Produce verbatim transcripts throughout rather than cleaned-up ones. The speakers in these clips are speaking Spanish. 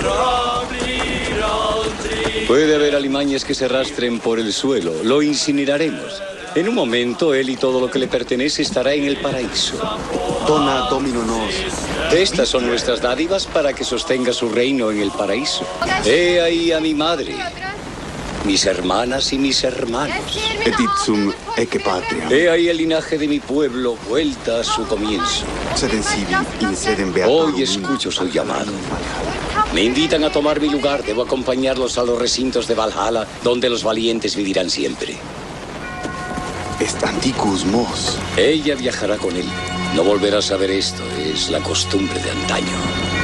Puede haber alimañas que se arrastren por el suelo. Lo incineraremos. En un momento, él y todo lo que le pertenece estará en el paraíso. Dona Domino nos. Estas son nuestras dádivas para que sostenga su reino en el paraíso. He ahí a mi madre, mis hermanas y mis hermanos. Et itsum ecce patria. He ahí el linaje de mi pueblo, vuelta a su comienzo. Sed in sibi in sedem beata Hoy lumina. escucho su llamado. Me invitan a tomar mi lugar. Debo acompañarlos a los recintos de Valhalla, donde los valientes vivirán siempre. Est antiquus mos. Ella viajará con él. No volverá a saber esto. Es la costumbre de antaño.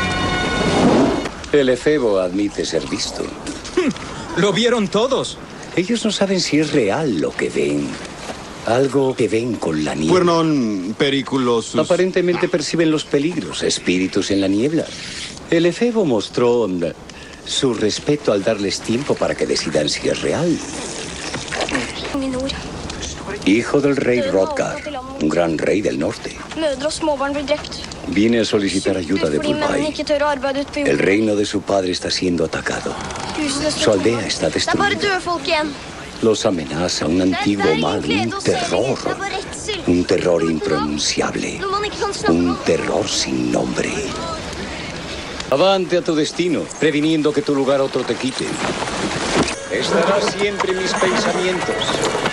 El efebo admite ser visto. ¡Lo vieron todos! Ellos no saben si es real lo que ven. Algo que ven con la niebla. Puer non periculosus. Aparentemente perciben los peligros, espíritus en la niebla. El efebo mostró mm, su respeto al darles tiempo para que decidan si es real. Hijo del rey Hrothgar, un gran rey del norte. Viene a solicitar ayuda de Bulbai. El reino de su padre está siendo atacado. Su aldea está destruida. Los amenaza un antiguo mal, un terror. Un terror impronunciable. Un terror sin nombre. Avante a tu destino, previniendo que tu lugar otro te quite. Estará siempre en mis pensamientos.